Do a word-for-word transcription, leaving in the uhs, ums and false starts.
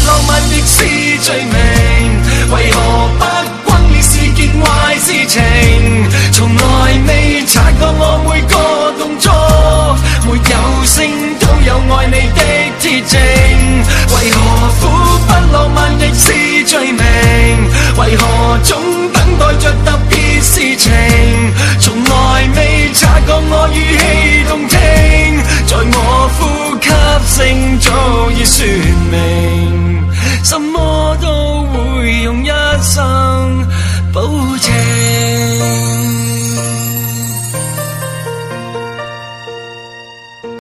浪漫亦是罪名，為何不轟烈是件壞事情？從來未察覺我每個動作，沒有聲都有愛你的鐵證。